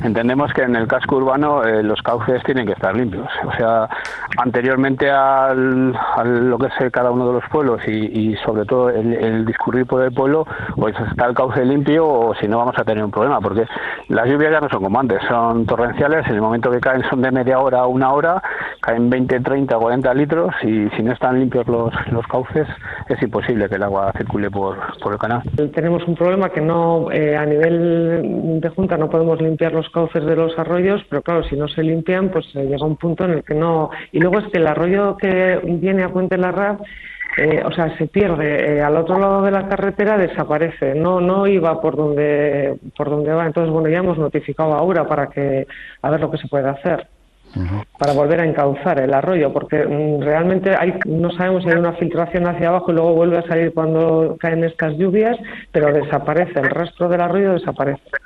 entendemos que en el casco urbano los cauces tienen que estar limpios. O sea, anteriormente a lo que es cada uno de los pueblos y sobre todo el discurrir por el pueblo, pues está el cauce limpio o si no vamos a tener un problema, porque las lluvias ya no son como antes, son torrenciales, en el momento que caen son de media hora a una hora, caen 20, 30, 40 litros y si no están limpios los cauces es imposible que el agua circule por el canal. Tenemos un problema que no a nivel de Junta no podemos limpiar los cauces de los arroyos, pero claro, si no se limpian, pues llega un punto en el que no... Y luego es que el arroyo que viene a Puente Larraz, o sea, se pierde, al otro lado de la carretera desaparece, no iba por donde va. Entonces, bueno, ya hemos notificado a Aura para a ver lo que se puede hacer. Para volver a encauzar el arroyo, porque realmente no sabemos si hay una filtración hacia abajo y luego vuelve a salir cuando caen estas lluvias, pero desaparece, el rastro del arroyo desaparece.